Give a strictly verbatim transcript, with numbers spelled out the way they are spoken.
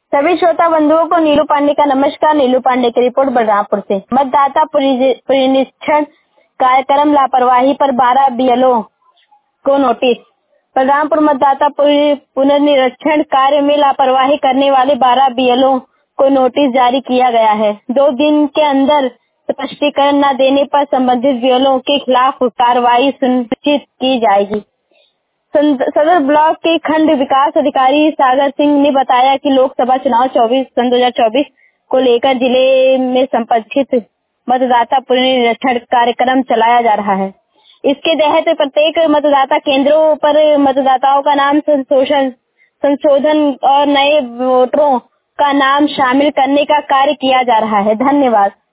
सभी श्रोता बंधुओं को नीलू पांडे का नमस्कार। नीलू पांडे की रिपोर्ट बलरामपुर से। मतदाता पुनरीक्षण कार्यक्रम लापरवाही पर बारह बीएलओ को नोटिस। बलरामपुर मतदाता पुनर्निरीक्षण कार्य में लापरवाही करने वाले बारह बीएलओ को नोटिस जारी किया गया है। दो दिन के अंदर स्पष्टीकरण न देने पर संबंधित बीएलओ के खिलाफ कार्रवाई सुनिश्चित की जाएगी। सदर ब्लॉक के खंड विकास अधिकारी सागर सिंह ने बताया कि लोकसभा चुनाव चौबीस सन दो हजार चौबीस को लेकर जिले में संपक्षित मतदाता पुनरीक्षण कार्यक्रम चलाया जा रहा है। इसके तहत प्रत्येक मतदाता केंद्रों पर मतदाताओं का नाम संशोधन संशोधन और नए वोटरों का नाम शामिल करने का कार्य किया जा रहा है। धन्यवाद।